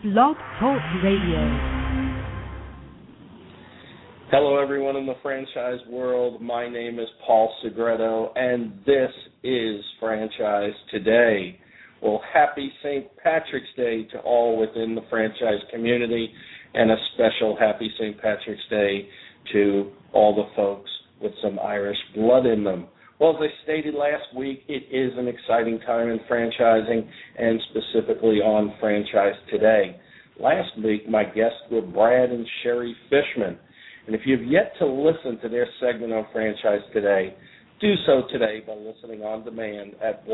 Blog Talk Radio. Hello, everyone in the franchise world. My name is Paul Segreto, and this is Franchise Today. Well, happy St. Patrick's Day to all within the franchise community, and a special happy St. Patrick's Day to all the folks with some Irish blood in them. Well, as I stated last week, it is an exciting time in franchising, and specifically on Franchise Today. Last week, my guests were Brad and Sherry Fishman. And if you've yet to listen to their segment on Franchise Today, do so today by listening on demand at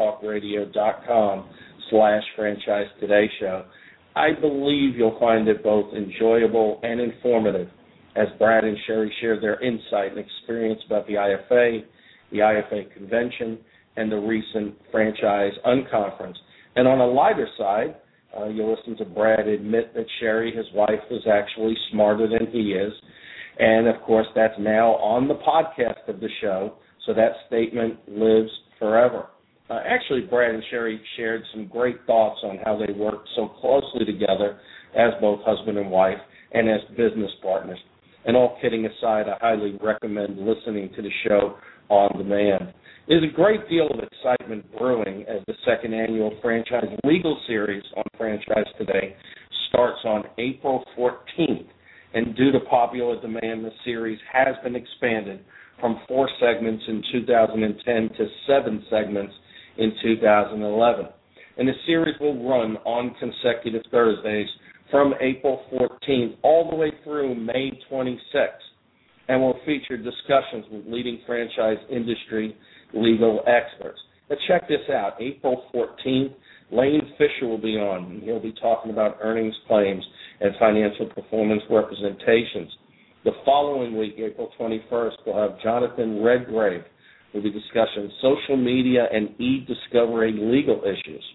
blogtalkradio.com/Franchise Today Show. I believe you'll find it both enjoyable and informative as Brad and Sherry share their insight and experience about the IFA convention, and the recent Franchise Unconference. And on a lighter side, you'll listen to Brad admit that Sherry, his wife, is actually smarter than he is. And, of course, that's now on the podcast of the show, so that statement lives forever. Actually, Brad and Sherry shared some great thoughts on how they work so closely together as both husband and wife and as business partners. And all kidding aside, I highly recommend listening to the show on demand. There's a great deal of excitement brewing as the second annual Franchise Legal Series on Franchise Today starts on April 14th. And due to popular demand, the series has been expanded from 4 segments in 2010 to 7 segments in 2011. And the series will run on consecutive Thursdays from April 14th all the way through May 26th, and will feature discussions with leading franchise industry legal experts. But check this out. April 14th, Lane Fisher will be on, and he'll be talking about earnings claims and financial performance representations. The following week, April 21st, we'll have Jonathan Redgrave, who will be discussing social media and e-discovery legal issues.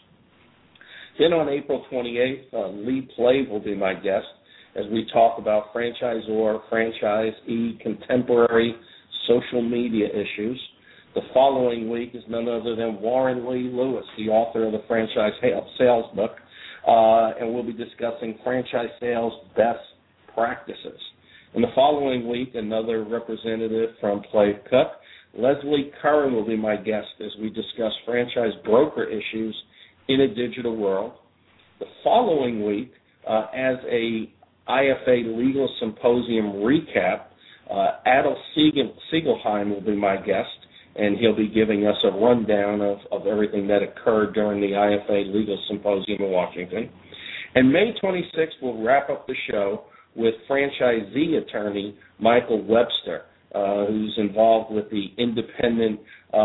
Then on April 28th, Lee Plave will be my guest as we talk about franchisor, franchisee, contemporary social media issues. The following week is none other than Warren Lee Lewis, the author of the Franchise Sales Book, and we'll be discussing franchise sales best practices. And the following week, another representative from Plave Cook, Leslie Curran, will be my guest as we discuss franchise broker issues in a digital world. The following week, as a IFA Legal Symposium recap, Adel Siegelheim will be my guest, and he'll be giving us a rundown of everything that occurred during the IFA Legal Symposium in Washington. And May 26th, we'll wrap up the show with franchisee attorney Michael Webster, who's involved with the Independent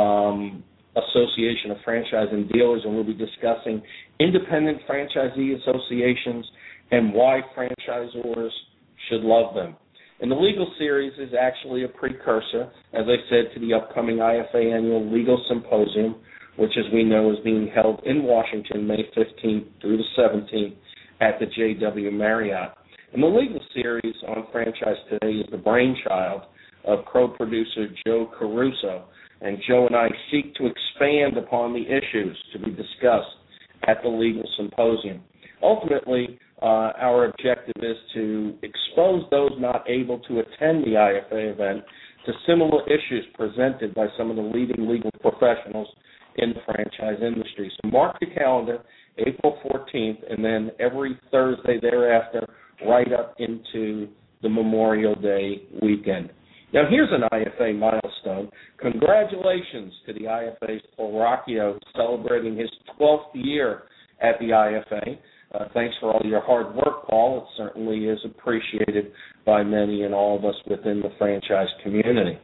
Association of Franchise and Dealers, and we'll be discussing independent franchisee associations and why franchisors should love them. And the legal series is actually a precursor, as I said, to the upcoming IFA Annual Legal Symposium, which, as we know, is being held in Washington May 15th through the 17th at the JW Marriott. And the legal series on Franchise Today is the brainchild of co-producer Joe Caruso, and Joe and I seek to expand upon the issues to be discussed at the legal symposium. Ultimately, our objective is to expose those not able to attend the IFA event to similar issues presented by some of the leading legal professionals in the franchise industry. So mark the calendar, April 14th, and then every Thursday thereafter, right up into the Memorial Day weekend. Now, here's an IFA milestone. Congratulations to the IFA's Paul Rocchio, celebrating his 12th year at the IFA. Thanks for all your hard work, Paul. It certainly is appreciated by many and all of us within the franchise community.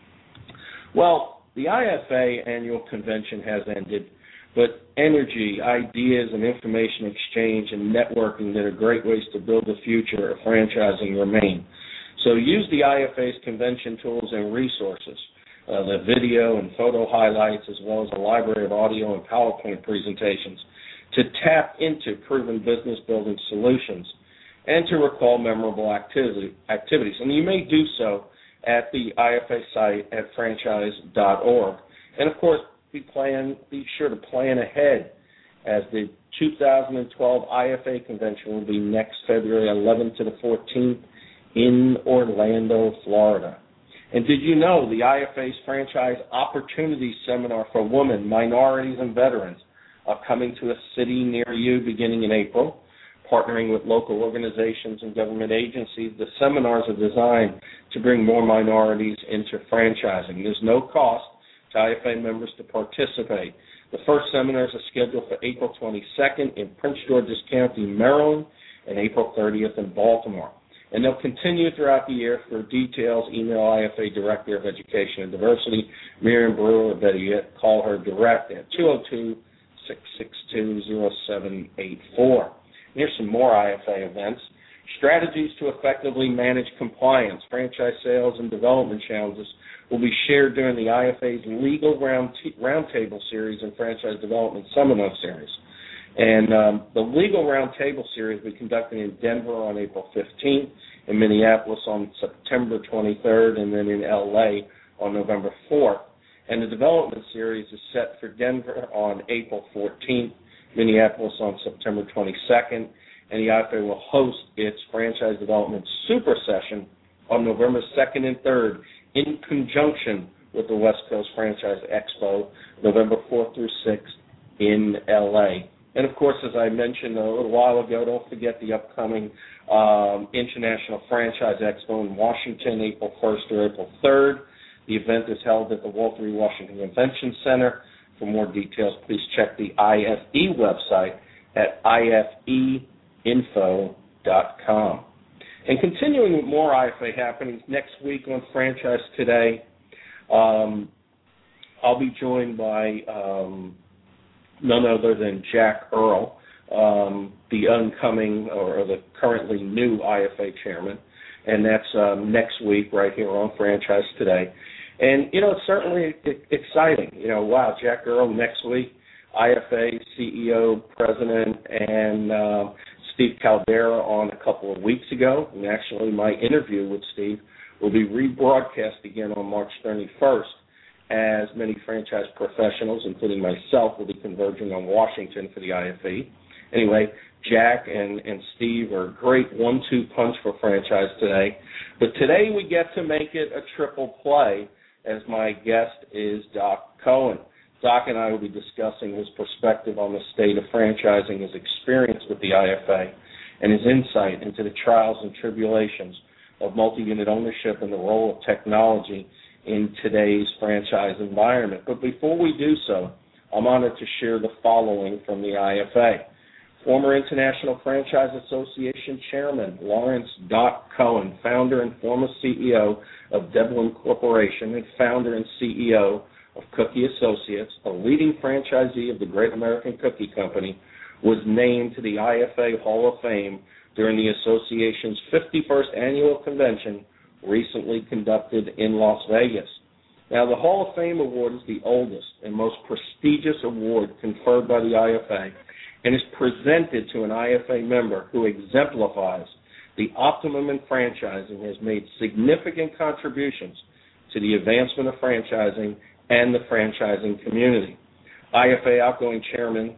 Well, the IFA annual convention has ended, but energy, ideas, and information exchange and networking that are great ways to build the future of franchising remain. So use the IFA's convention tools and resources, the video and photo highlights, as well as a library of audio and PowerPoint presentations, to tap into proven business-building solutions and to recall memorable activities. And you may do so at the IFA site at franchise.org. And, of course, be sure to plan ahead as the 2012 IFA convention will be next February 11th to the 14th in Orlando, Florida. And did you know the IFA's Franchise Opportunity Seminar for Women, Minorities, and Veterans are coming to a city near you beginning in April? Partnering with local organizations and government agencies, the seminars are designed to bring more minorities into franchising. There's no cost to IFA members to participate. The first seminars are scheduled for April 22nd in Prince George's County, Maryland, and April 30th in Baltimore. And they'll continue throughout the year. For details, email IFA Director of Education and Diversity, Miriam Brewer, or better yet, call her direct at 202-662-0784. Here's some more IFA events. Strategies to effectively manage compliance, franchise sales, and development challenges will be shared during the IFA's Legal Roundtable Series and Franchise Development Seminar Series. And the Legal Roundtable Series will be conducted in Denver on April 15th, in Minneapolis on September 23rd, and then in L.A. on November 4th. And the Development Series is set for Denver on April 14th, Minneapolis on September 22nd, and the IFA will host its Franchise Development Super Session on November 2nd and 3rd in conjunction with the West Coast Franchise Expo, November 4th through 6th in L.A. And, of course, as I mentioned a little while ago, don't forget the upcoming International Franchise Expo in Washington, April 1st through April 3rd. The event is held at the Walter E. Washington Convention Center. For more details, please check the IFE website at ifeinfo.com. And continuing with more IFA happenings, next week on Franchise Today, I'll be joined by none other than Jack Earl, the oncoming or the currently new IFA chairman, and that's next week right here on Franchise Today. And, it's certainly exciting. Wow, Jack Earl next week, IFA CEO, president, and Steve Caldera on a couple of weeks ago. And actually, my interview with Steve will be rebroadcast again on March 31st, as many franchise professionals, including myself, will be converging on Washington for the IFE. Anyway, Jack and Steve are a great 1-2 punch for Franchise Today. But today we get to make it a triple play, as my guest is Doc Cohen. Doc and I will be discussing his perspective on the state of franchising, his experience with the IFA, and his insight into the trials and tribulations of multi-unit ownership and the role of technology in today's franchise environment. But before we do so, I'm honored to share the following from the IFA. Former International Franchise Association Chairman Lawrence Doc Cohen, founder and former CEO of Devlin Corporation and founder and CEO of Cookie Associates, a leading franchisee of the Great American Cookie Company, was named to the IFA Hall of Fame during the association's 51st annual convention recently conducted in Las Vegas. Now, the Hall of Fame award is the oldest and most prestigious award conferred by the IFA and is presented to an IFA member who exemplifies the optimum in franchising, has made significant contributions to the advancement of franchising and the franchising community. IFA outgoing chairman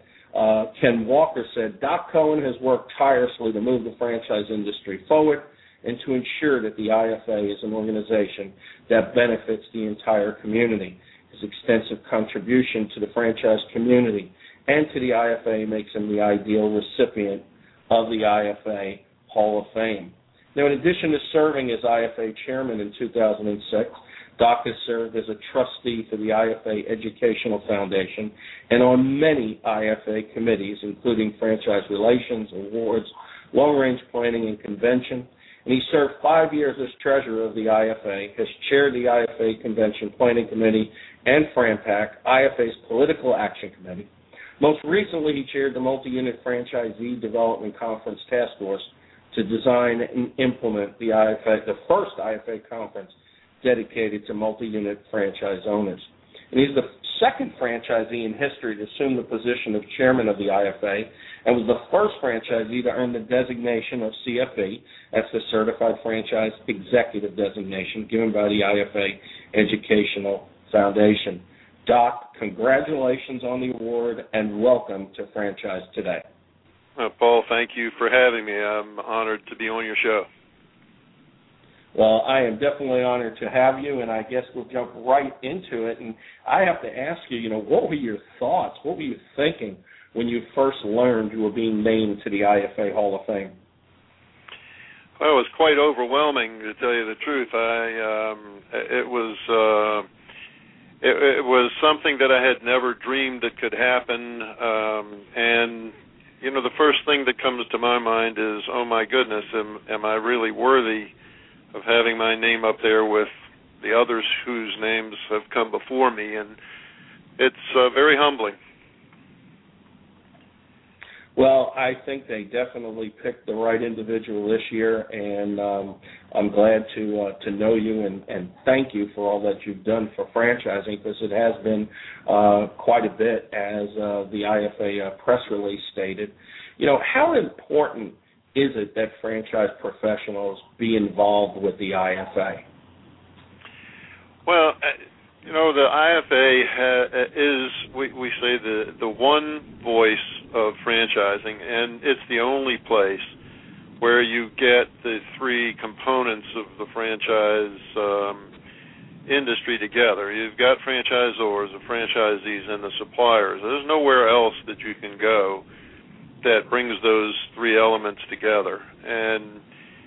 Ken Walker said, Doc Cohen has worked tirelessly to move the franchise industry forward and to ensure that the IFA is an organization that benefits the entire community. His extensive contribution to the franchise community and to the IFA makes him the ideal recipient of the IFA Hall of Fame. Now, in addition to serving as IFA chairman in 2006, Doc has served as a trustee for the IFA Educational Foundation and on many IFA committees, including Franchise Relations, Awards, Long-Range Planning and Convention. And he served 5 years as treasurer of the IFA, has chaired the IFA Convention Planning Committee and FranPac, IFA's Political Action Committee. Most recently, he chaired the Multi-Unit Franchisee Development Conference Task Force to design and implement the first IFA conference dedicated to multi-unit franchise owners. And he's the second franchisee in history to assume the position of chairman of the IFA and was the first franchisee to earn the designation of CFE, that's the Certified Franchise Executive designation given by the IFA Educational Foundation. Doc, congratulations on the award and welcome to Franchise Today. Paul, thank you for having me. I'm honored to be on your show. Well, I am definitely honored to have you, and I guess we'll jump right into it. And I have to ask you, what were your thoughts? What were you thinking when you first learned you were being named to the IFA Hall of Fame? Well, it was quite overwhelming, to tell you the truth. It was something that I had never dreamed that could happen, and the first thing that comes to my mind is, oh my goodness, am I really worthy of having my name up there with the others whose names have come before me? And it's very humbling. Well, I think they definitely picked the right individual this year, and I'm glad to know you and thank you for all that you've done for franchising, because it has been quite a bit, as the IFA press release stated. How important is it that franchise professionals be involved with the IFA? Well, the IFA is, we say, the one voice of franchising, and it's the only place where you get the three components of the franchise industry together. You've got franchisors, the franchisees, and the suppliers. There's nowhere else that you can go that brings those three elements together. And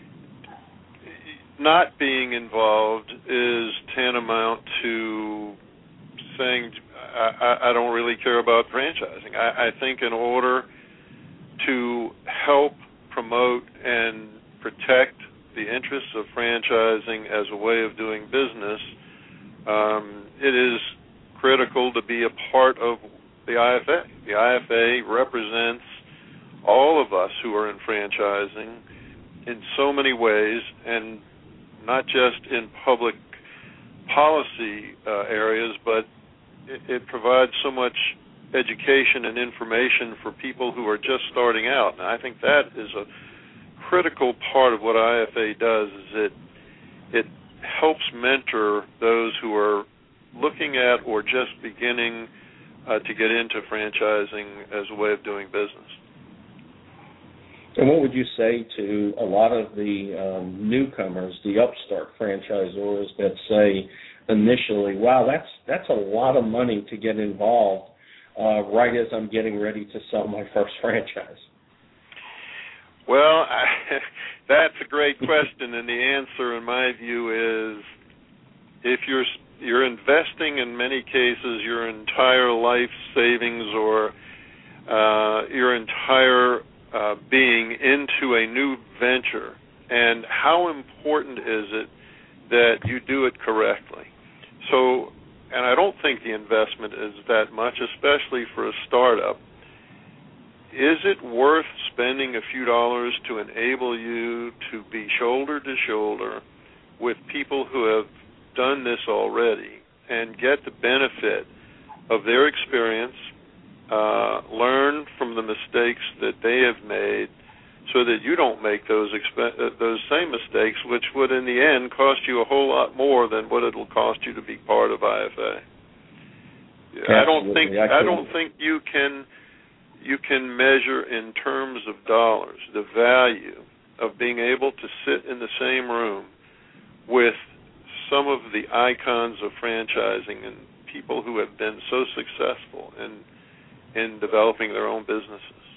not being involved is tantamount to saying, I don't really care about franchising. I think in order to help promote and protect the interests of franchising as a way of doing business, it is critical to be a part of the IFA. The IFA represents all of us who are in franchising in so many ways, and not just in public policy areas, but it provides so much education and information for people who are just starting out. And I think that is a critical part of what IFA does, is it helps mentor those who are looking at or just beginning to get into franchising as a way of doing business. And what would you say to a lot of the newcomers, the upstart franchisors that say initially, wow, that's a lot of money to get involved right as I'm getting ready to sell my first franchise? Well, that's a great question, and the answer, in my view, is if you're investing, in many cases, your entire life savings or your entire being into a new venture, and how important is it that you do it correctly? So, and I don't think the investment is that much, especially for a startup. Is it worth spending a few dollars to enable you to be shoulder to shoulder with people who have done this already and get the benefit of their experience, learn from the mistakes that they have made, so that you don't make those same mistakes, which would in the end cost you a whole lot more than what it'll cost you to be part of IFA. I don't think you can measure in terms of dollars the value of being able to sit in the same room with some of the icons of franchising and people who have been so successful in developing their own businesses.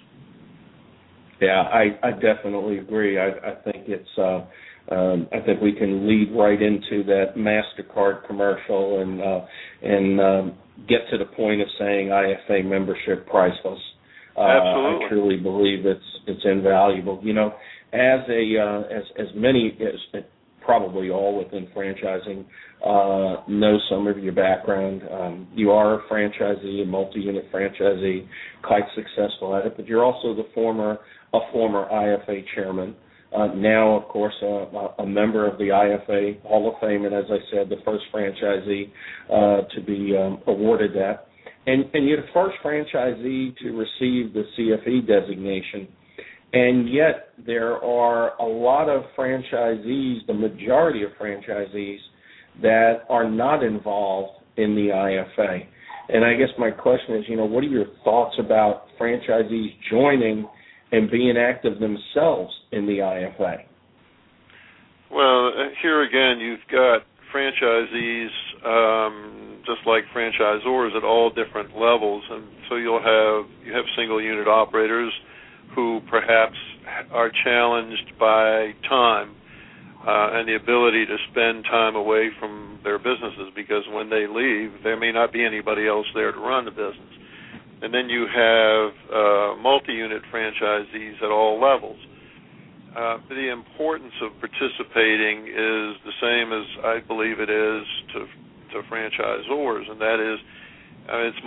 Yeah, I definitely agree. I think it's I think we can lead right into that MasterCard commercial and get to the point of saying IFA membership priceless. Absolutely. I truly believe it's invaluable. As many as probably all within franchising know some of your background. You are a franchisee, a multi-unit franchisee, quite successful at it, but you're also a former IFA chairman. Now, of course, a member of the IFA Hall of Fame, and as I said, the first franchisee to be awarded that. And you're the first franchisee to receive the CFE designation. And yet there are a lot of franchisees, the majority of franchisees, that are not involved in the IFA. And I guess my question is, what are your thoughts about franchisees joining and being active themselves in the IFA? Well, here again, you've got franchisees, just like franchisors, at all different levels, and so you have single unit operators who perhaps are challenged by time and the ability to spend time away from their businesses, because when they leave, there may not be anybody else there to run the business. And then you have multi-unit franchisees at all levels. The importance of participating is the same as I believe it is to franchisors, and that is it's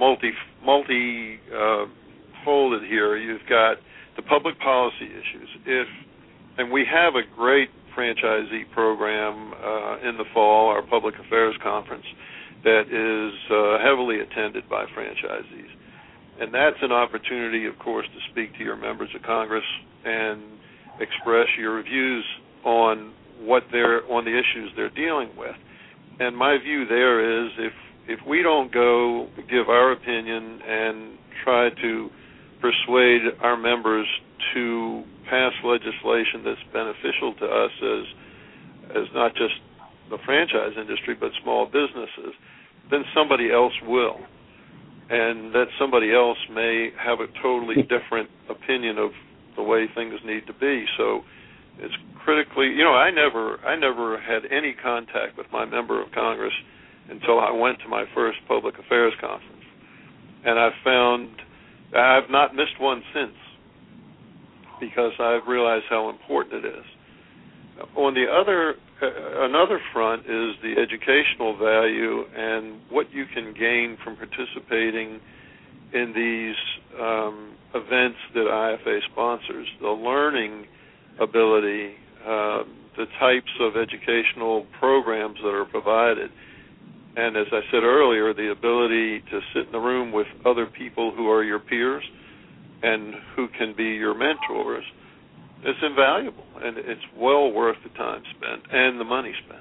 multi-folded here. You've got the public policy issues. And we have a great franchisee program in the fall, our public affairs conference, that is heavily attended by franchisees. And that's an opportunity, of course, to speak to your members of Congress and express your views on on the issues they're dealing with. And my view there is if we don't go give our opinion and try to persuade our members to pass legislation that's beneficial to us as not just the franchise industry but small businesses, then somebody else will. And that somebody else may have a totally different opinion of the way things need to be. So it's critically, I never had any contact with my member of Congress until I went to my first public affairs conference. And I've not missed one since, because I've realized how important it is. On the another front is the educational value and what you can gain from participating in these events that IFA sponsors, the learning ability, the types of educational programs that are provided, and as I said earlier, the ability to sit in the room with other people who are your peers and who can be your mentors. It's invaluable, and it's well worth the time spent and the money spent.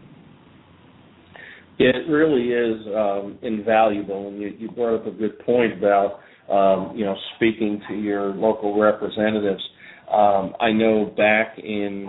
Yeah, it really is invaluable, and you brought up a good point about speaking to your local representatives. I know back in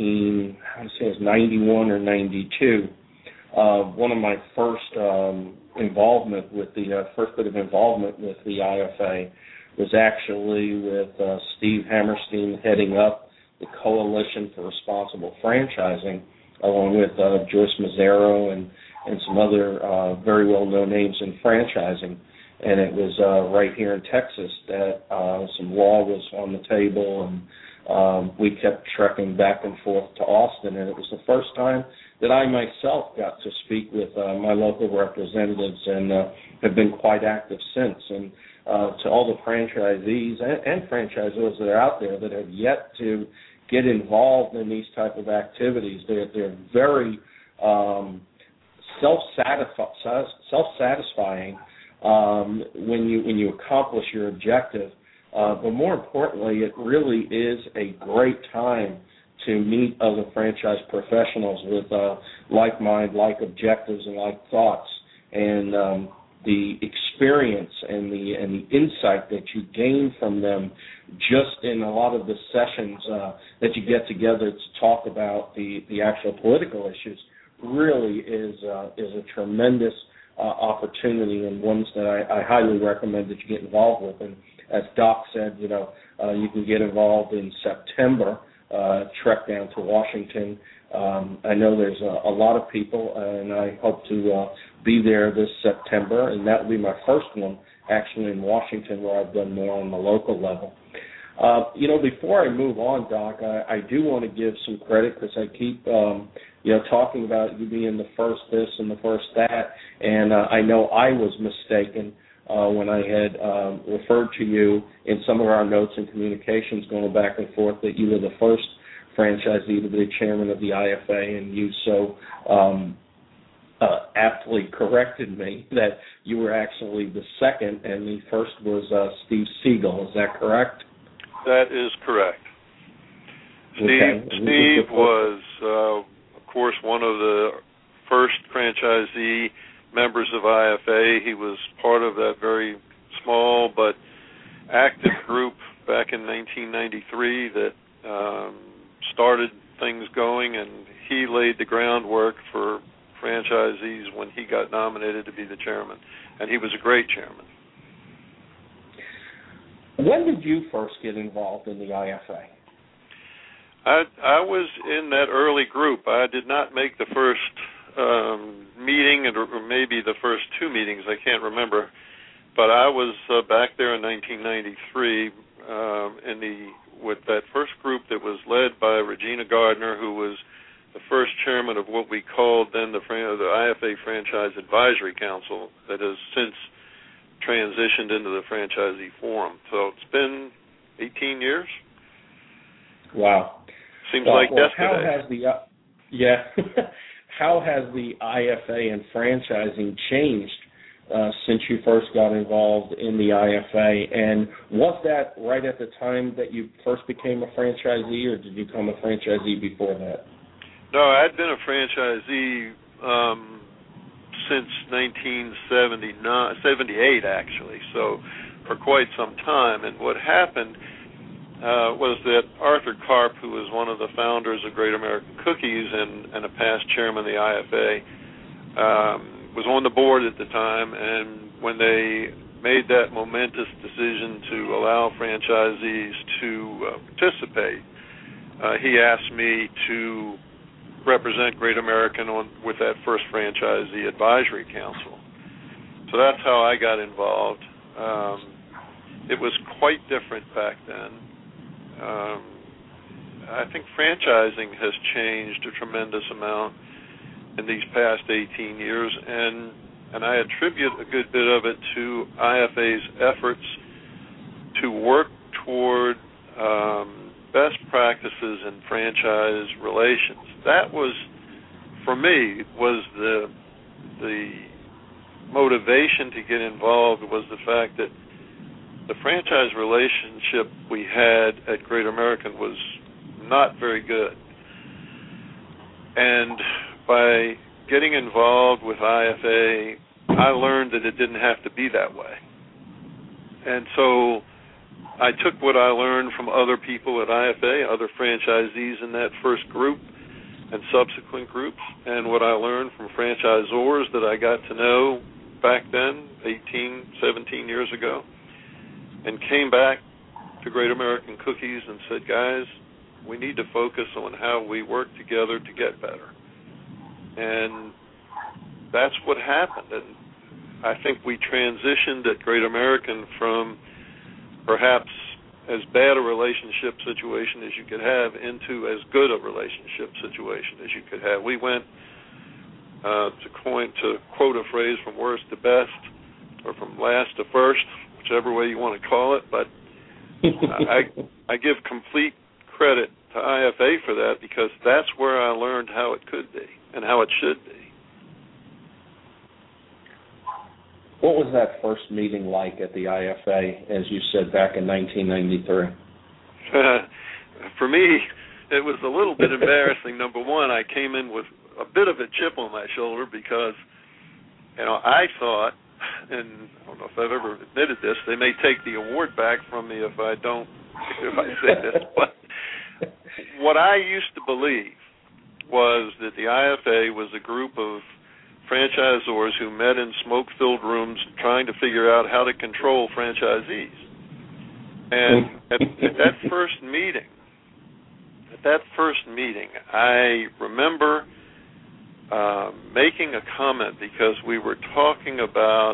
91 or 92, one of my first involvement with the first bit of involvement with the IFA was actually with Steve Hammerstein heading up the Coalition for Responsible Franchising, along with Joyce Mazzaro and some other very well-known names in franchising. And it was right here in Texas that some law was on the table, and we kept trekking back and forth to Austin. And it was the first time that I myself got to speak with my local representatives, and have been quite active since. And to all the franchisees and franchisors that are out there that have yet to get involved in these type of activities, they're very self-satisfying when you accomplish your objective. But more importantly, it really is a great time to meet other franchise professionals with like mind, like objectives, and like thoughts. And the experience and the insight that you gain from them just in a lot of the sessions that you get together to talk about the actual political issues really is a tremendous opportunity, and ones that I highly recommend that you get involved with. And as Doc said, you can get involved in September, trek down to Washington. I know there's a lot of people, and I hope to be there this September, and that will be my first one actually in Washington, where I've done more on the local level. Before I move on, Doc, I do want to give some credit, because I keep talking about you being the first this and the first that, and I know I was mistaken when I had referred to you in some of our notes and communications going back and forth that you were the first franchisee to be the chairman of the IFA, and you so aptly corrected me that you were actually the second, and the first was Steve Siegel. Is that correct? That is correct. Okay. Steve was, of course, one of the first franchisee members of IFA. He was part of that very small but active group back in 1993 that started things going, and he laid the groundwork for franchisees when he got nominated to be the chairman, and he was a great chairman. When did you first get involved in the IFA? I was in that early group. I did not make the first meeting, or maybe the first two meetings, I can't remember, but I was back there in 1993 with that first group that was led by Regina Gardner, who was the first chairman of what we called then the IFA Franchise Advisory Council that has since transitioned into the Franchisee Forum. So it's been 18 years. Wow. Seems like yesterday. How has the IFA and franchising changed since you first got involved in the IFA? And was that right at the time that you first became a franchisee, or did you become a franchisee before that? No, I'd been a franchisee since 1978, actually, so for quite some time. And what happened was that Arthur Karp, who was one of the founders of Great American Cookies and a past chairman of the IFA, was on the board at the time, and when they made that momentous decision to allow franchisees to participate, he asked me to represent Great American with that first Franchisee Advisory Council. So that's how I got involved. It was quite different back then. I think franchising has changed a tremendous amount in these past 18 years, and I attribute a good bit of it to IFA's efforts to work toward best practices in franchise relations. That was, for me, was the motivation to get involved, was the fact that the franchise relationship we had at Great American was not very good. And by getting involved with IFA, I learned that it didn't have to be that way. And so I took what I learned from other people at IFA, other franchisees in that first group and subsequent groups, and what I learned from franchisors that I got to know back then, 18, 17 years ago, and came back to Great American Cookies and said, guys, we need to focus on how we work together to get better. And that's what happened. And I think we transitioned at Great American from perhaps as bad a relationship situation as you could have into as good a relationship situation as you could have. We went, to quote a phrase, from worst to best, or from last to first, whichever way you want to call it, but I give complete credit to IFA for that, because that's where I learned how it could be and how it should be. What was that first meeting like at the IFA, as you said, back in 1993? For me, it was a little bit embarrassing. Number one, I came in with a bit of a chip on my shoulder because, I thought, and I don't know if I've ever admitted this, they may take the award back from me if I say this, but what I used to believe was that the IFA was a group of franchisors who met in smoke-filled rooms trying to figure out how to control franchisees. And at that first meeting, I remember making a comment because we were talking about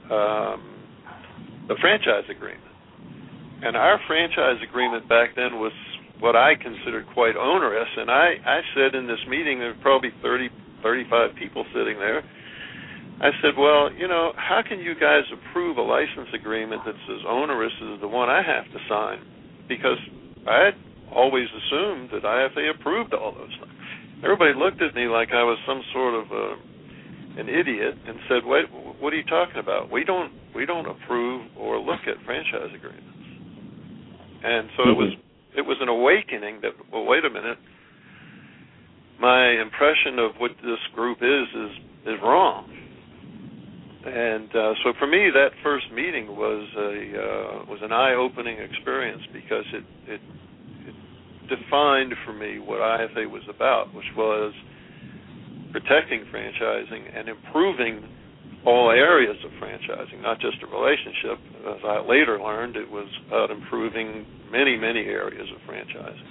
the franchise agreement. And our franchise agreement back then was what I considered quite onerous. And I said in this meeting, there were probably 30, 35 people sitting there. I said, well, how can you guys approve a license agreement that's as onerous as the one I have to sign? Because I had always assumed that IFA approved all those things. Everybody looked at me like I was some sort of an idiot and said, wait, what are you talking about? We don't approve or look at franchise agreements. And so it was an awakening that, well, wait a minute, my impression of what this group is wrong. And so for me, that first meeting was an eye-opening experience, because it defined for me what IFA was about, which was protecting franchising and improving all areas of franchising, not just a relationship. As I later learned, it was about improving many, many areas of franchising.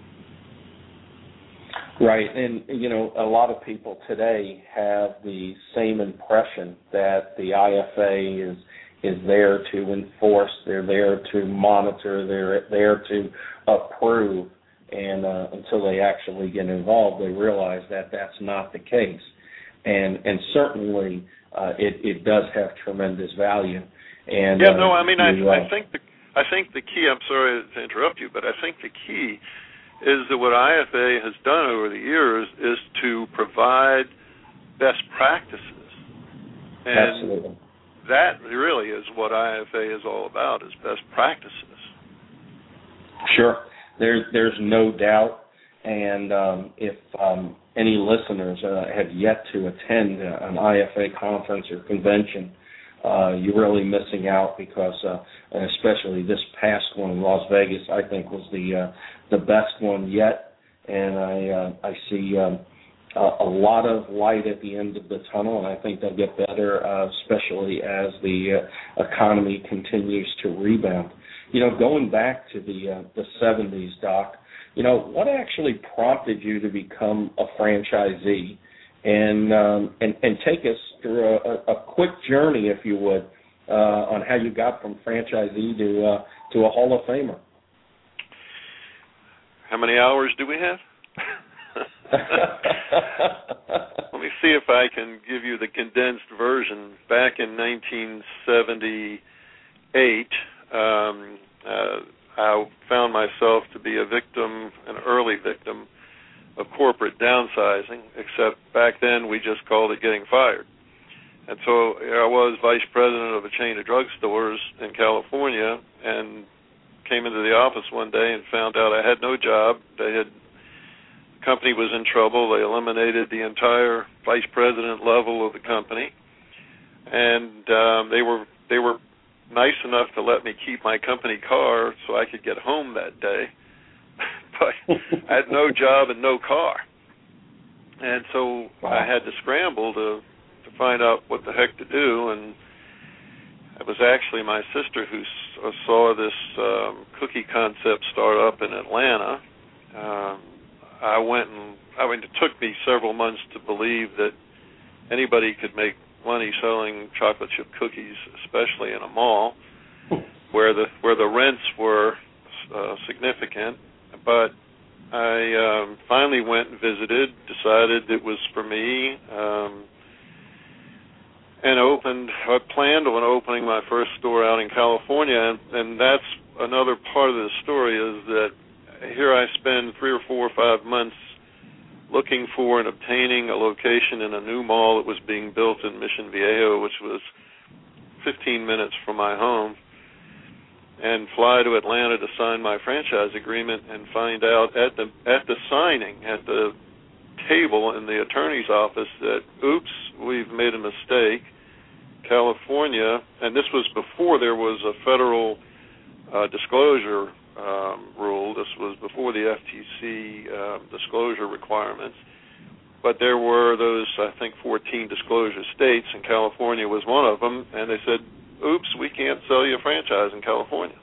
Right, and a lot of people today have the same impression that the IFA is there to enforce, they're there to monitor, they're there to approve, and until they actually get involved, they realize that that's not the case. And certainly it does have tremendous value. And I think the key. I'm sorry to interrupt you, but I think the key is that what IFA has done over the years is to provide best practices. And absolutely. That really is what IFA is all about, is best practices. Sure. There's no doubt. And if any listeners have yet to attend an IFA conference or convention, you're really missing out, because and especially this past one in Las Vegas, I think was the best one yet. And I see a lot of light at the end of the tunnel, and I think they'll get better, especially as the economy continues to rebound. Going back to the 70s, Doc, what actually prompted you to become a franchisee, and take us through a quick journey, if you would, on how you got from franchisee to a Hall of Famer? How many hours do we have? Let me see if I can give you the condensed version. Back in 1978, I found myself to be an early victim of corporate downsizing, except back then we just called it getting fired. And so I was vice president of a chain of drugstores in California, and came into the office one day and found out I had no job. The company was in trouble. They eliminated the entire vice president level of the company, and they were nice enough to let me keep my company car so I could get home that day. But I had no job and no car. And so I had to scramble to find out what the heck to do. And it was actually my sister who saw this cookie concept start up in Atlanta. It took me several months to believe that anybody could make money selling chocolate chip cookies, especially in a mall where the rents were significant. But I finally went and visited, decided it was for me, and I planned on opening my first store out in California. And that's another part of the story, is that here I spend 3 or 4 or 5 months looking for and obtaining a location in a new mall that was being built in Mission Viejo, which was 15 minutes from my home, and fly to Atlanta to sign my franchise agreement, and find out at the signing, at the table in the attorney's office, that, oops, we've made a mistake. California, and this was before there was a federal disclosure rule. This was before the FTC disclosure requirements. But there were those, I think, 14 disclosure states, and California was one of them. And they said, oops, we can't sell you a franchise in California.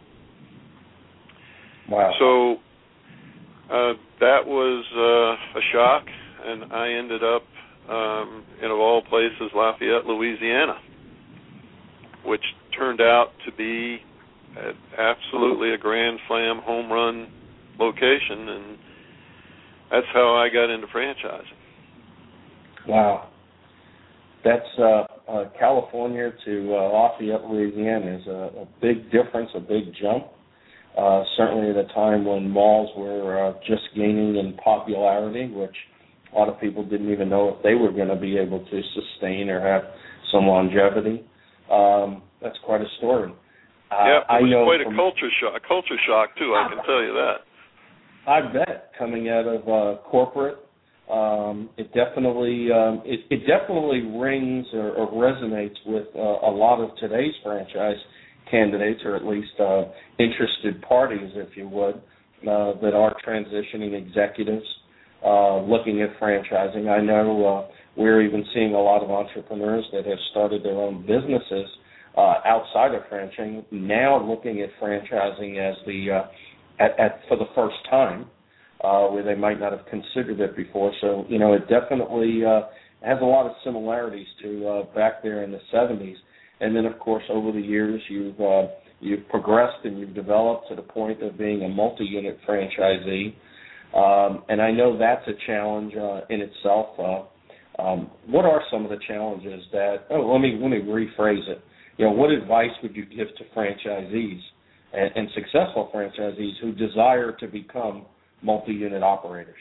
Wow. So that was a shock, and I ended up in, of all places, Lafayette, Louisiana, which turned out to be absolutely a grand slam home run location, and that's how I got into franchising. Wow. That's California to Lafayette, Louisiana is a big difference, a big jump. Certainly at a time when malls were just gaining in popularity, which a lot of people didn't even know if they were going to be able to sustain or have some longevity. That's quite a story. Yeah, it was quite a culture shock too, I can tell you that. I bet, coming out of corporate It definitely rings or resonates with a lot of today's franchise candidates, or at least interested parties, if you would, that are transitioning executives looking at franchising. I know we're even seeing a lot of entrepreneurs that have started their own businesses outside of franchising now looking at franchising as for the first time, where they might not have considered it before. So, it definitely has a lot of similarities to back there in the 70s. And then, of course, over the years, you've progressed and you've developed to the point of being a multi-unit franchisee. And I know that's a challenge in itself. What are some of the challenges let me rephrase it. What advice would you give to franchisees and successful franchisees who desire to become multi-unit operators?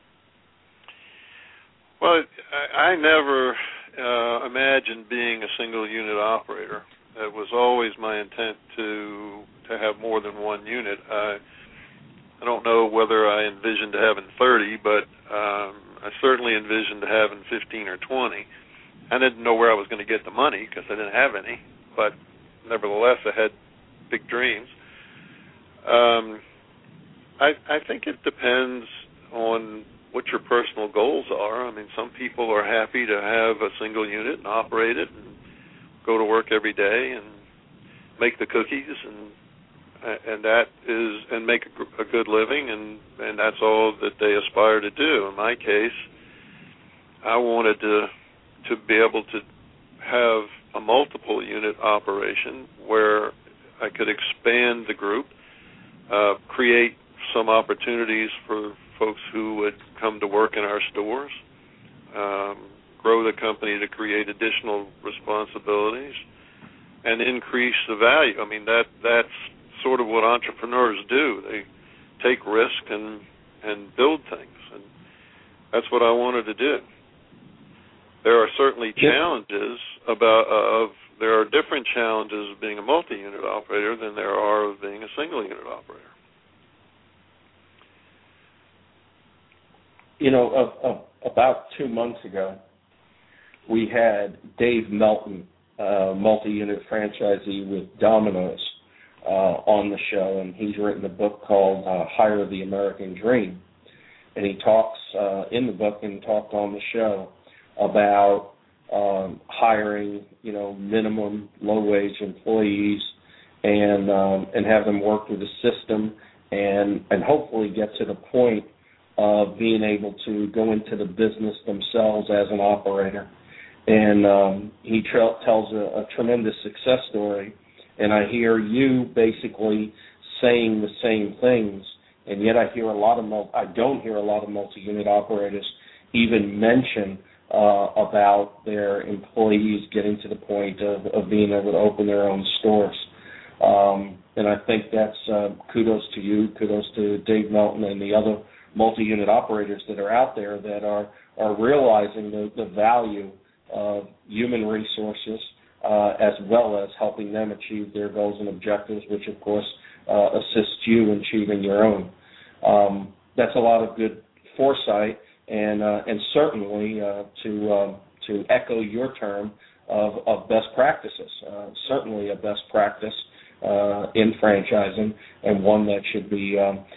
Well, I never imagined being a single unit operator. It was always my intent to have more than one unit. I don't know whether I envisioned having 30, but I certainly envisioned having 15 or 20. I didn't know where I was going to get the money because I didn't have any, but nevertheless I had big dreams. I think it depends on what your personal goals are. I mean, some people are happy to have a single unit and operate it and go to work every day and make the cookies and make a good living, and that's all that they aspire to do. In my case, I wanted to be able to have a multiple unit operation where I could expand the group, create some opportunities for folks who would come to work in our stores, grow the company to create additional responsibilities, and increase the value. I mean, that's sort of what entrepreneurs do. They take risk and build things, and that's what I wanted to do. There are certainly challenges there are different challenges of being a multi-unit operator than there are of being a single unit operator. About 2 months ago, we had Dave Melton, multi-unit franchisee with Domino's, on the show, and he's written a book called Hire the American Dream. And he talks in the book and talked on the show about hiring, minimum low-wage employees and have them work through the system and hopefully get to the point of being able to go into the business themselves as an operator. And he tells a tremendous success story, and I hear you basically saying the same things, and yet I don't hear a lot of multi-unit operators even mention about their employees getting to the point of being able to open their own stores. And I think that's kudos to you, kudos to Dave Melton and the other multi-unit operators that are out there that are realizing the value of human resources as well as helping them achieve their goals and objectives, which, of course, assists you in achieving your own. That's a lot of good foresight and certainly to echo your term of best practices, certainly a best practice in franchising, and one that should be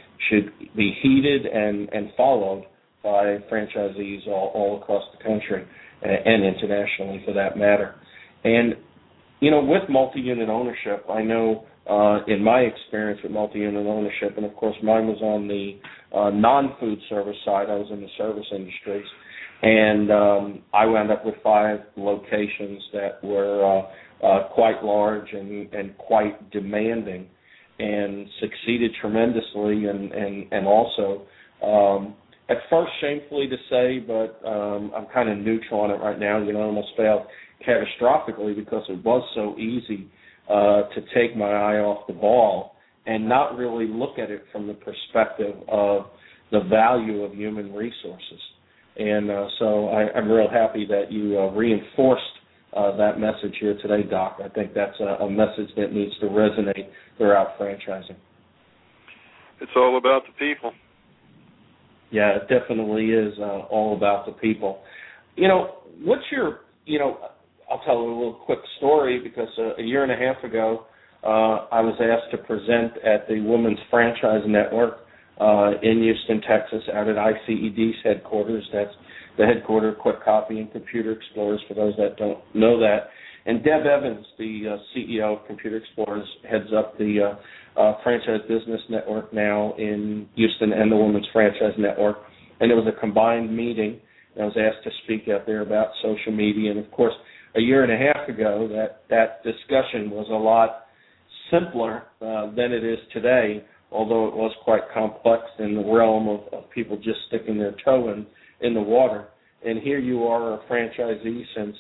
heeded and followed by franchisees all across the country and internationally for that matter. And, with multi-unit ownership, I know in my experience with multi-unit ownership, and of course mine was on the non-food service side, I was in the service industries, and I wound up with 5 locations that were quite large and quite demanding, and succeeded tremendously, and also, at first shamefully to say, but I'm kind of neutral on it right now, almost failed catastrophically because it was so easy to take my eye off the ball and not really look at it from the perspective of the value of human resources. And so I'm real happy that you reinforced that message here today, Doc. I think that's a message that needs to resonate throughout franchising. It's all about the people. Yeah, it definitely is all about the people. What's your, I'll tell a little quick story because a year and a half ago, I was asked to present at the Women's Franchise Network in Houston, Texas, out at ICED's headquarters. That's the headquarters of Quick Copy and Computer Explorers, for those that don't know that. And Deb Evans, the CEO of Computer Explorers, heads up the Franchise Business Network now in Houston and the Women's Franchise Network. And it was a combined meeting. And I was asked to speak out there about social media. And, of course, a year and a half ago, that discussion was a lot simpler than it is today, although it was quite complex in the realm of people just sticking their toe in the water. And here you are, a franchisee since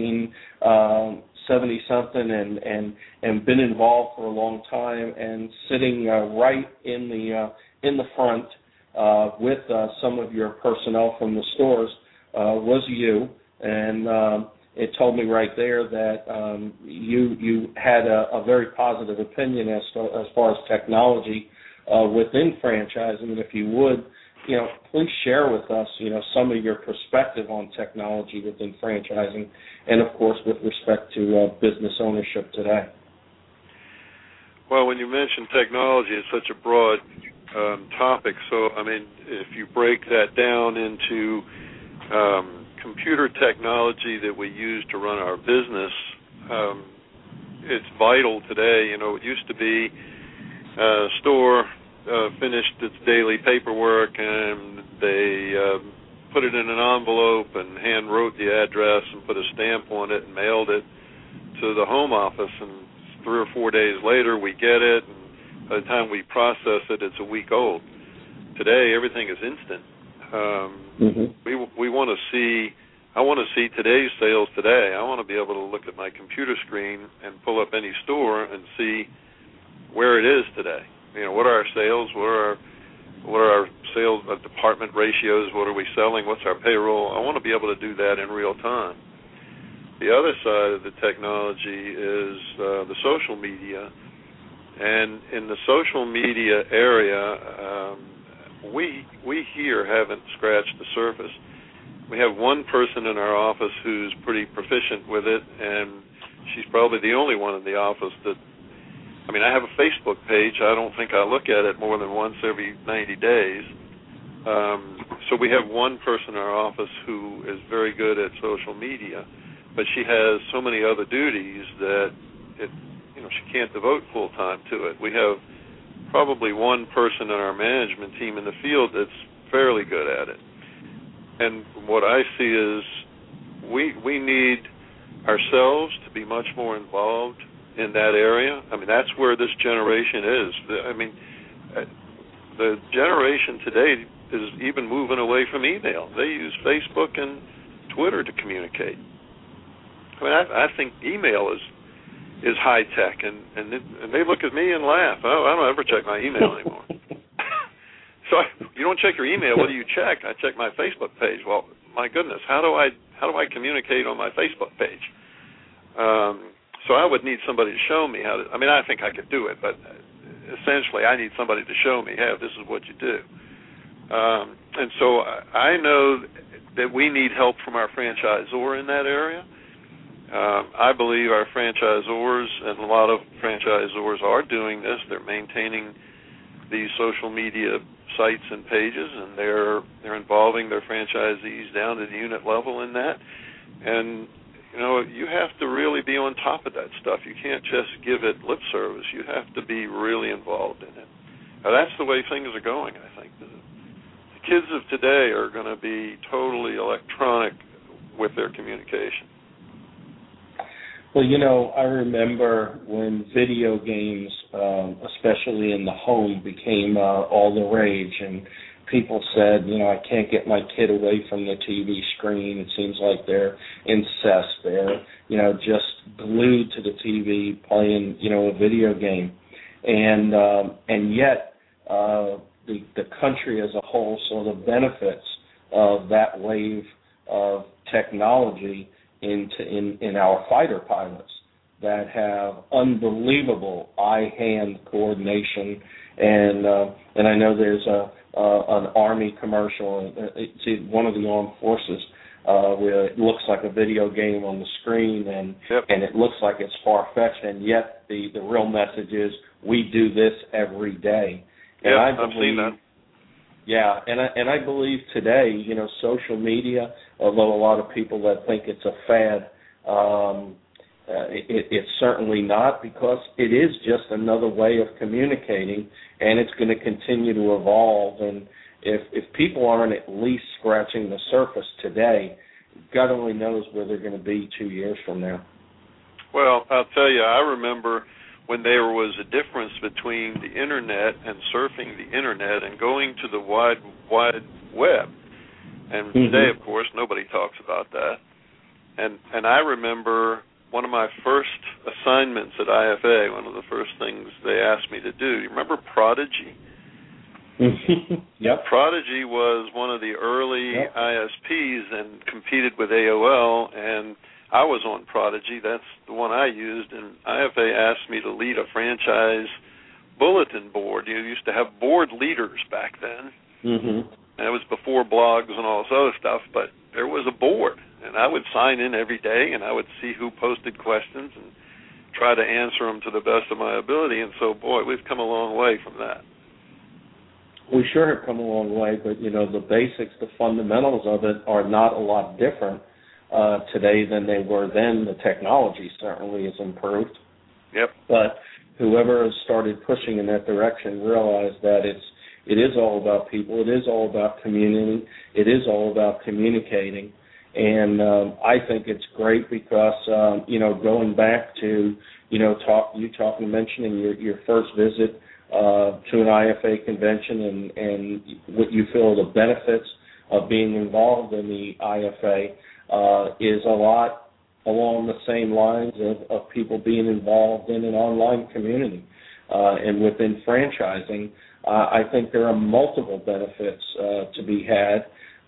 1970-something and been involved for a long time, and sitting right in the front with some of your personnel from the stores was you. And it told me right there that you had a very positive opinion as far as technology within franchising. And if you would, please share with us, some of your perspective on technology within franchising, and of course with respect to business ownership today. Well, when you mention technology, it's such a broad topic. So, if you break that down into computer technology that we use to run our business, it's vital today. It used to be a store finished its daily paperwork and they put it in an envelope and hand wrote the address and put a stamp on it and mailed it to the home office, and 3 or 4 days later we get it, and by the time we process it, it's a week old. Today everything is instant. We want to see. I want to see today's sales today. I want to be able to look at my computer screen and pull up any store and see where it is today. What are our sales? What are our sales department ratios? What are we selling? What's our payroll? I want to be able to do that in real time. The other side of the technology is the social media, and in the social media area, we here haven't scratched the surface. We have one person in our office who's pretty proficient with it, and she's probably the only one in the office that, I have a Facebook page. I don't think I look at it more than once every 90 days. So we have one person in our office who is very good at social media, but she has so many other duties that she can't devote full time to it. We have probably one person in our management team in the field that's fairly good at it. And what I see is we need ourselves to be much more involved in that area. That's where this generation is. The generation today is even moving away from email. They use Facebook and Twitter to communicate. I think email is high tech, and they look at me and laugh. Oh, I don't ever check my email anymore. So you don't check your email. What do you check? I check my Facebook page. Well, my goodness, how do I communicate on my Facebook page? So I would need somebody to show me how to. I think I could do it, but essentially I need somebody to show me, hey, this is what you do. And so I know that we need help from our franchisor in that area. I believe our franchisors, and a lot of franchisors are doing this, they're maintaining these social media sites and pages, and they're involving their franchisees down to the unit level in that. And you have to really be on top of that stuff. You can't just give it lip service. You have to be really involved in it. Now, that's the way things are going, I think. The kids of today are going to be totally electronic with their communication. Well, I remember when video games, especially in the home, became all the rage, and people said, I can't get my kid away from the TV screen. It seems like they're incest. They're, just glued to the TV playing, a video game. And yet the country as a whole saw the benefits of that wave of technology in our fighter pilots that have unbelievable eye-hand coordination and I know there's an Army commercial. It's one of the armed forces where it looks like a video game on the screen, and it looks like it's far-fetched, and yet the real message is we do this every day. And I've seen that. Yeah, and I believe today, social media, although a lot of people that think it's a fad, it's certainly not, because it is just another way of communicating, and it's going to continue to evolve. And if people aren't at least scratching the surface today, God only knows where they're going to be 2 years from now. Well, I'll tell you, I remember when there was a difference between the Internet and surfing the Internet and going to the wide web. And today, of course, nobody talks about that. And I remember one of my first assignments at IFA, one of the first things they asked me to do. You remember Prodigy? Yep. Prodigy was one of the early ISPs and competed with AOL, and I was on Prodigy. That's the one I used, and IFA asked me to lead a franchise bulletin board. You used to have board leaders back then, and it was before blogs and all this other stuff, but there was a board, and I would sign in every day, and I would see who posted questions and try to answer them to the best of my ability. And so, boy, we've come a long way from that. We sure have come a long way, but, the basics, the fundamentals of it are not a lot different today than they were then. The technology certainly has improved. Yep. But whoever has started pushing in that direction realized that it is all about people. It is all about community. It is all about communicating. And I think it's great because, going back to, mentioning your first visit to an IFA convention and what you feel the benefits of being involved in the IFA is a lot along the same lines of people being involved in an online community. And within franchising, I think there are multiple benefits to be had,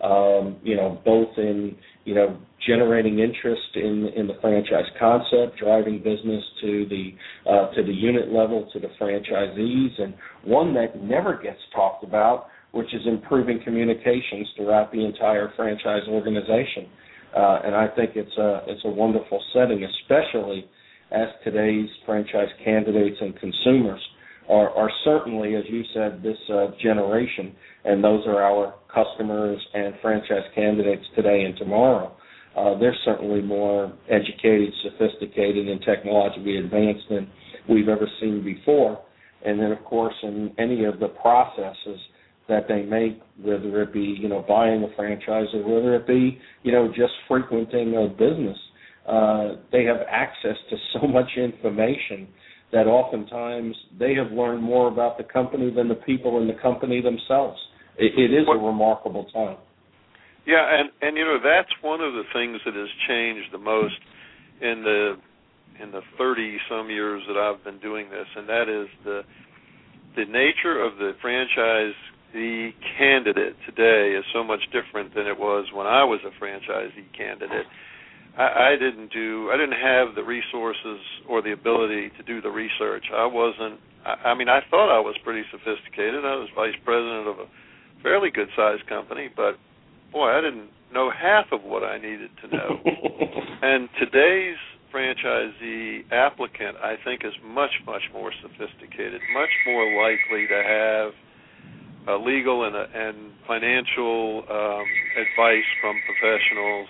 both in, generating interest in the franchise concept, driving business to the unit level, to the franchisees, and one that never gets talked about, which is improving communications throughout the entire franchise organization. And I think it's a wonderful setting, especially as today's franchise candidates and consumers are certainly, as you said, this generation, and those are our customers and franchise candidates today and tomorrow. They're certainly more educated, sophisticated, and technologically advanced than we've ever seen before. And then, of course, in any of the processes that they make, whether it be, buying a franchise or whether it be, just frequenting a business, they have access to so much information that oftentimes they have learned more about the company than the people in the company themselves. It is a remarkable time. Yeah, and that's one of the things that has changed the most in the 30-some years that I've been doing this, and that is the nature of the franchisee candidate today is so much different than it was when I was a franchisee candidate. I didn't have the resources or the ability to do the research. I thought I was pretty sophisticated. I was vice president of a fairly good-sized company, but boy, I didn't know half of what I needed to know. And today's franchisee applicant, I think, is much, much more sophisticated, much more likely to have legal and financial advice from professionals.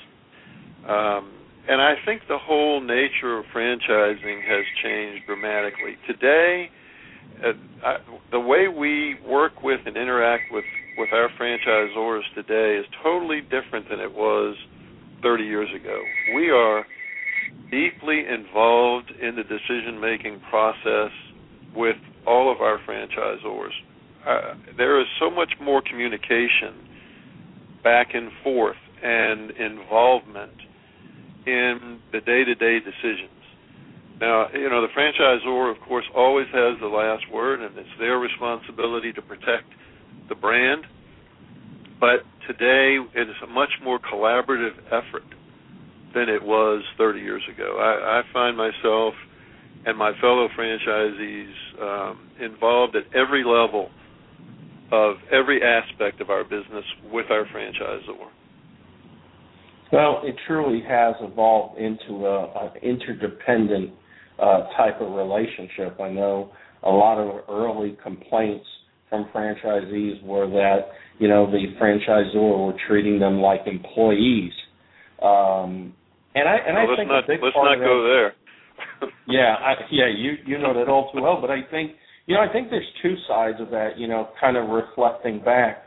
And I think the whole nature of franchising has changed dramatically. Today, the way we work with and interact with our franchisors today is totally different than it was 30 years ago. We are deeply involved in the decision-making process with all of our franchisors. There is so much more communication back and forth and involvement in the day-to-day decisions. Now, the franchisor, of course, always has the last word, and it's their responsibility to protect the brand. But today, it is a much more collaborative effort than it was 30 years ago. I find myself and my fellow franchisees involved at every level of every aspect of our business with our franchisor. Well, it truly has evolved into an interdependent type of relationship. I know a lot of early complaints from franchisees were that, the franchisor were treating them like employees. And I think a big let's part not go there. you know that all too well. But I think there's two sides of that. Kind of reflecting back,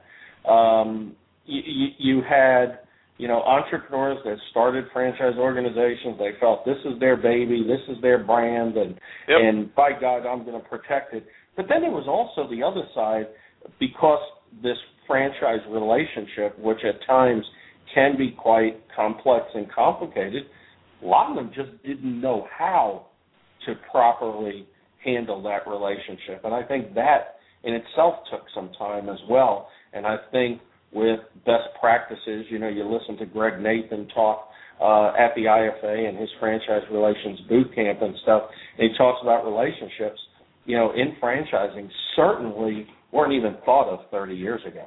you had entrepreneurs that started franchise organizations. They felt this is their baby, this is their brand, and by God, I'm going to protect it. But then there was also the other side, because this franchise relationship, which at times can be quite complex and complicated, a lot of them just didn't know how to properly handle that relationship. And I think that in itself took some time as well. And I think with best practices, you listen to Greg Nathan talk at the IFA and his franchise relations boot camp and stuff, and he talks about relationships, in franchising certainly weren't even thought of 30 years ago.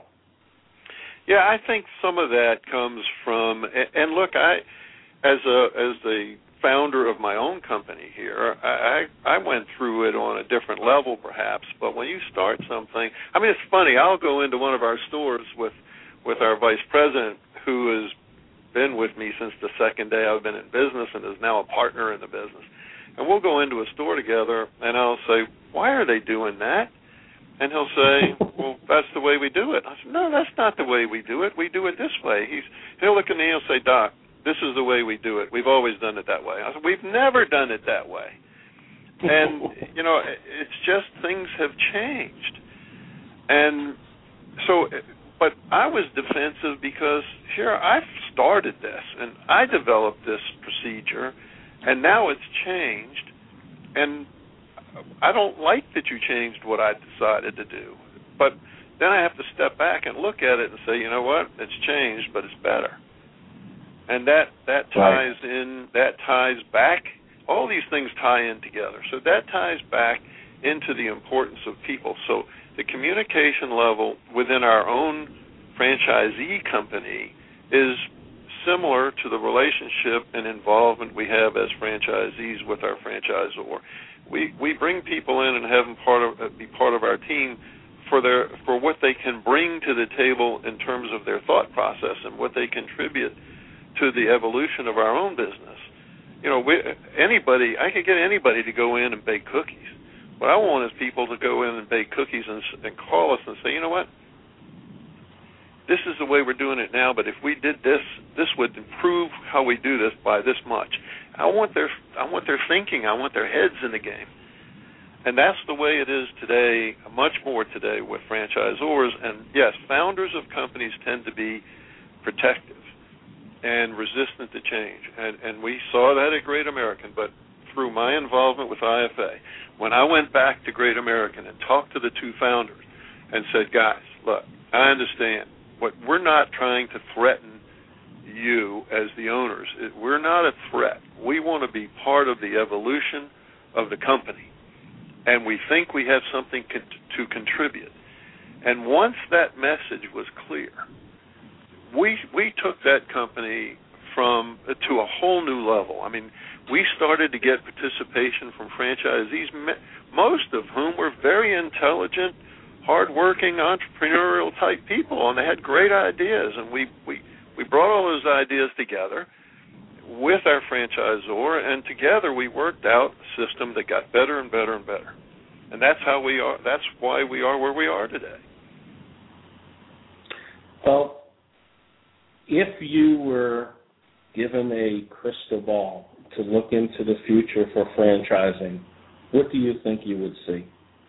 Yeah, I think some of that comes from, and look, as the founder of my own company here, I went through it on a different level perhaps, but when you start something, it's funny, I'll go into one of our stores with our vice president, who has been with me since the second day I've been in business and is now a partner in the business. And we'll go into a store together, and I'll say, why are they doing that? And he'll say, well, that's the way we do it. I said, no, that's not the way we do it. We do it this way. He'll look at me and he'll say, Doc, this is the way we do it. We've always done it that way. I said, we've never done it that way. And, it's just things have changed. And so, but I was defensive because here I've started this, and I developed this procedure, and now it's changed, and I don't like that you changed what I decided to do. But then I have to step back and look at it and say, you know what, it's changed, but it's better. And that ties in, that ties back, all these things tie in together. So that ties back into the importance of people. So the communication level within our own franchisee company is similar to the relationship and involvement we have as franchisees with our franchisor. We bring people in and have them be part of our team for what they can bring to the table in terms of their thought process and what they contribute to the evolution of our own business. I could get anybody to go in and bake cookies. What I want is people to go in and bake cookies and call us and say, you know what, this is the way we're doing it now, but if we did this, this would improve how we do this by this much. I want their thinking. I want their heads in the game. And that's the way it is today, much more today with franchisors. And, yes, founders of companies tend to be protective and resistant to change. And we saw that at Great American, but through my involvement with IFA, when I went back to Great American and talked to the two founders and said, guys, look, I understand. We're not trying to threaten you as the owners. We're not a threat. We want to be part of the evolution of the company, and we think we have something to contribute. And once that message was clear, we took that company to a whole new level. We started to get participation from franchisees, most of whom were very intelligent, hard-working, entrepreneurial-type people, and they had great ideas. And we brought all those ideas together with our franchisor, and together we worked out a system that got better and better and better. And that's how we are. That's why we are where we are today. Well, if you were given a crystal ball to look into the future for franchising, what do you think you would see?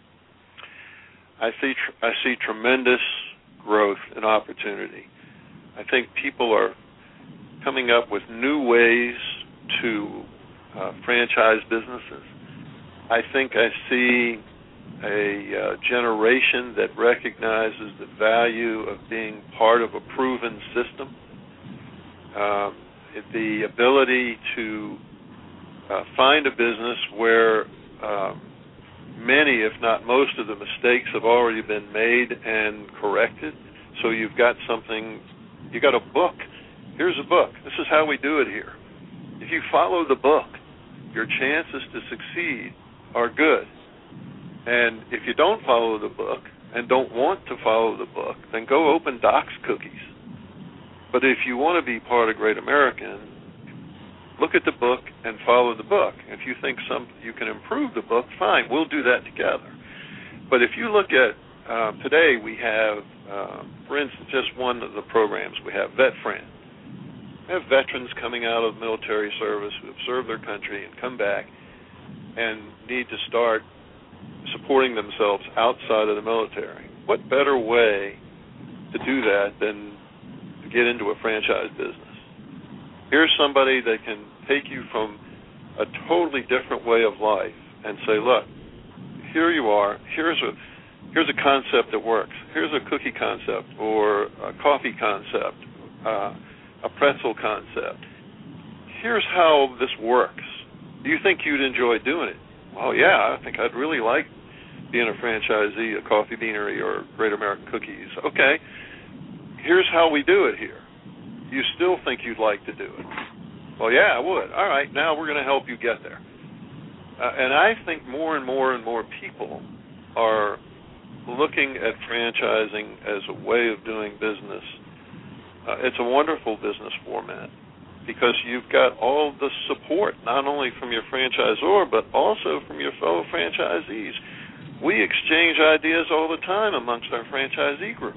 I see tremendous growth and opportunity. I think people are coming up with new ways to franchise businesses. I think I see a generation that recognizes the value of being part of a proven system, the ability to find a business where many, if not most, of the mistakes have already been made and corrected. So you've got something, you got a book. Here's a book. This is how we do it here. If you follow the book, your chances to succeed are good. And if you don't follow the book and don't want to follow the book, then go open Doc's Cookies. But if you want to be part of Great American, look at the book and follow the book. If you think you can improve the book, fine, we'll do that together. But if you look at today, we have, for instance, just one of the programs, we have VetFriend. We have veterans coming out of military service who have served their country and come back and need to start supporting themselves outside of the military. What better way to do that than to get into a franchise business? Here's somebody that can take you from a totally different way of life and say, look, here you are, here's a concept that works. Here's a cookie concept or a coffee concept, a pretzel concept. Here's how this works. Do you think you'd enjoy doing it? Well, yeah, I think I'd really like being a franchisee, a Coffee Beanery, or Great American Cookies. Okay, here's how we do it here. You still think you'd like to do it? Well, yeah, I would. All right, now we're going to help you get there. And I think more and more and more people are looking at franchising as a way of doing business. It's a wonderful business format because you've got all the support, not only from your franchisor, but also from your fellow franchisees. We exchange ideas all the time amongst our franchisee group.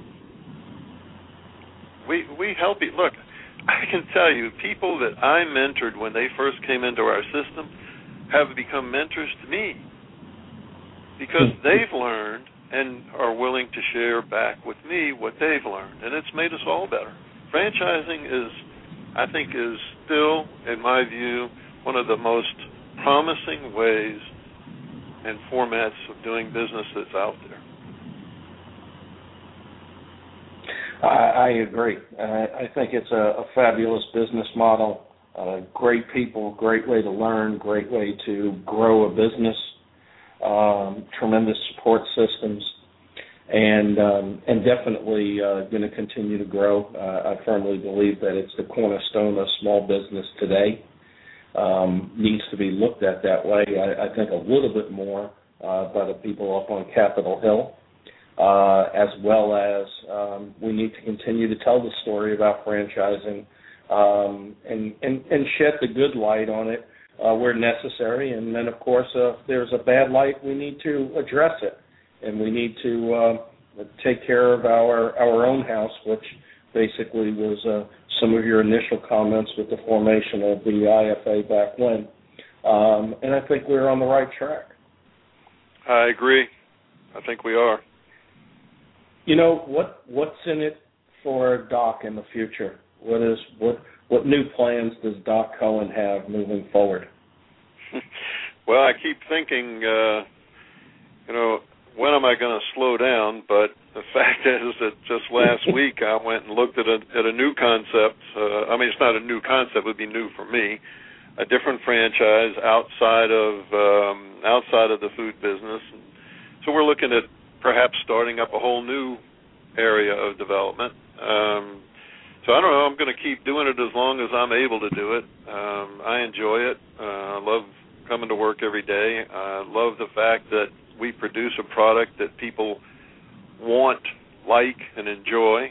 We help you. Look, I can tell you, people that I mentored when they first came into our system have become mentors to me because they've learned and are willing to share back with me what they've learned, and it's made us all better. Franchising I think is still, in my view, one of the most promising ways and formats of doing business that's out there. I agree. I think it's a fabulous business model, great people, great way to learn, great way to grow a business, tremendous support systems, and definitely going to continue to grow. I firmly believe that it's the cornerstone of small business today. Needs to be looked at that way. I think a little bit more by the people up on Capitol Hill, as well as we need to continue to tell the story about franchising and shed the good light on it where necessary. And then, of course, if there's a bad light, we need to address it. And we need to take care of our own house, which basically was some of your initial comments with the formation of the IFA back when. And I think we're on the right track. I agree. I think we are. You know, what's in it for Doc in the future? What new plans does Doc Cohen have moving forward? Well, I keep thinking, when am I going to slow down? But the fact is that just last week I went and looked at a new concept. It's not a new concept; it would be new for me. A different franchise outside of the food business. So we're looking at perhaps starting up a whole new area of development. So I don't know. I'm going to keep doing it as long as I'm able to do it. I enjoy it. I love coming to work every day. I love the fact that we produce a product that people want, like, and enjoy.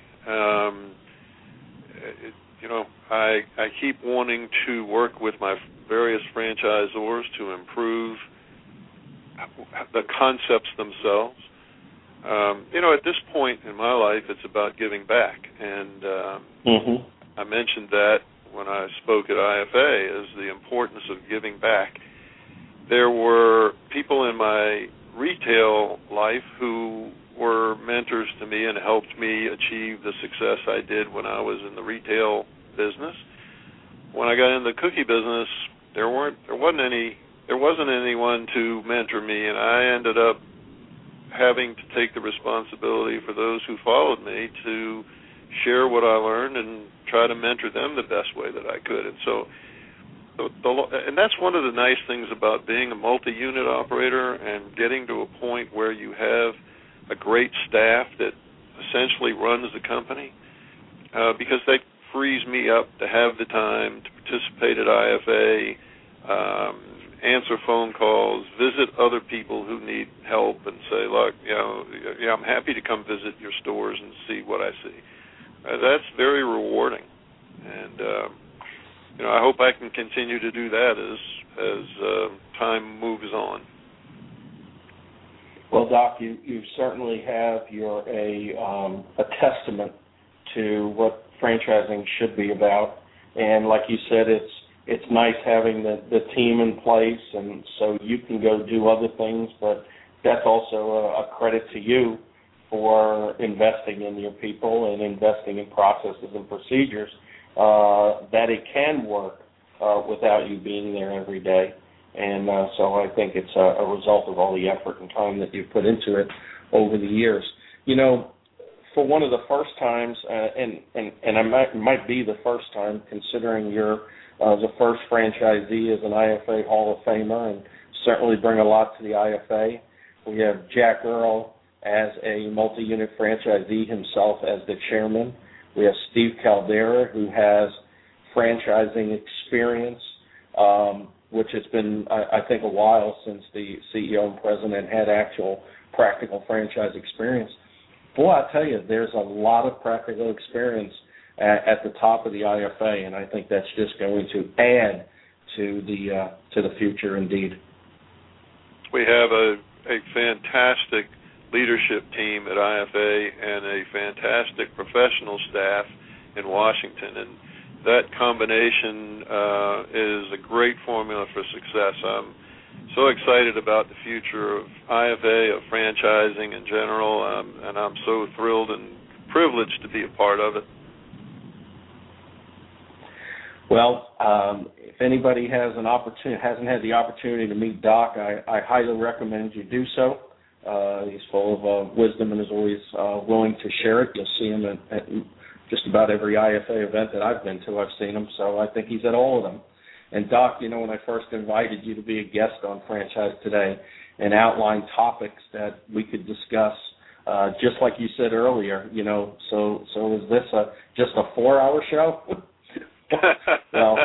I keep wanting to work with my various franchisors to improve the concepts themselves. At this point in my life, it's about giving back. And I mentioned that when I spoke at IFA, is the importance of giving back. There were people in my retail life who were mentors to me and helped me achieve the success I did when I was in the retail business. When I got in the cookie business, there wasn't anyone to mentor me, and I ended up having to take the responsibility for those who followed me to share what I learned and try to mentor them the best way that I could. And so and that's one of the nice things about being a multi-unit operator and getting to a point where you have a great staff that essentially runs the company, because that frees me up to have the time to participate at IFA, answer phone calls, visit other people who need help, and say, look, I'm happy to come visit your stores and see what I see. That's very rewarding, and I hope I can continue to do that as time moves on. Well, Doc, you certainly have. You're a testament to what franchising should be about, and like you said, it's nice having the team in place, and so you can go do other things, but that's also a credit to you for investing in your people and investing in processes and procedures, that it can work without you being there every day. And so I think it's a result of all the effort and time that you've put into it over the years. For one of the first times, and I might be the first time, considering you're the first franchisee as an IFA Hall of Famer, and certainly bring a lot to the IFA. We have Jack Earl as a multi-unit franchisee himself as the chairman. We have Steve Caldera, who has franchising experience, which has been, I think, a while since the CEO and president had actual practical franchise experience. Boy, I tell you, there's a lot of practical experience at the top of the IFA, and I think that's just going to add to the future indeed. We have a fantastic leadership team at IFA and a fantastic professional staff in Washington, and that combination is a great formula for success. I'm so excited about the future of IFA, of franchising in general, and I'm so thrilled and privileged to be a part of it. Well, if anybody hasn't had the opportunity to meet Doc, I highly recommend you do so. He's full of wisdom and is always willing to share it. You'll see him at just about every IFA event that I've been to. I've seen him, so I think he's at all of them. And Doc, when I first invited you to be a guest on Franchise Today and outline topics that we could discuss, just like you said earlier, so is this just a 4-hour show? Well,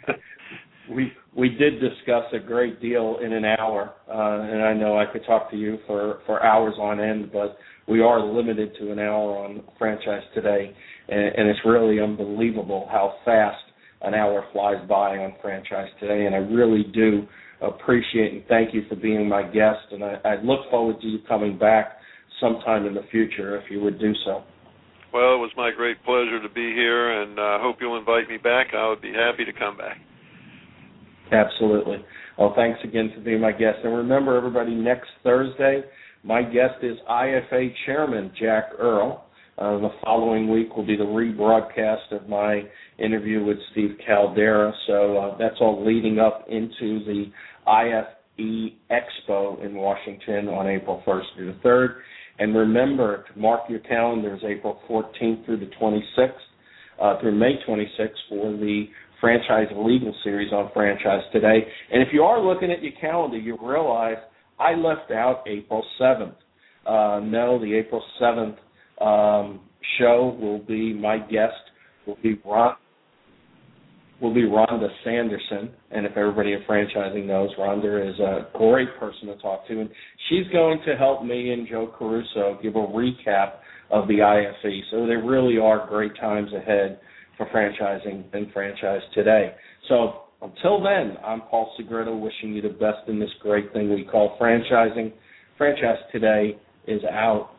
we did discuss a great deal in an hour, and I know I could talk to you for hours on end, but we are limited to an hour on Franchise Today, and it's really unbelievable how fast an hour flies by on Franchise Today, and I really do appreciate and thank you for being my guest, and I look forward to you coming back sometime in the future if you would do so. Well, it was my great pleasure to be here, and I hope you'll invite me back. I would be happy to come back. Absolutely. Well, thanks again for being my guest. And remember, everybody, next Thursday, my guest is IFA Chairman Jack Earl. The following week will be the rebroadcast of my interview with Steve Caldera. So that's all leading up into the IFE Expo in Washington on April 1st through the 3rd. And remember to mark your calendars April 14th through the 26th, through May 26th for the Franchise Legal Series on Franchise Today. And if you are looking at your calendar, you realize I left out April 7th. No, the April 7th show will be, my guest will be Rhonda Sanderson, and if everybody in franchising knows, Rhonda is a great person to talk to, and she's going to help me and Joe Caruso give a recap of the IFE. So there really are great times ahead for franchising and Franchise Today. So until then, I'm Paul Segreto wishing you the best in this great thing we call franchising. Franchise Today is out.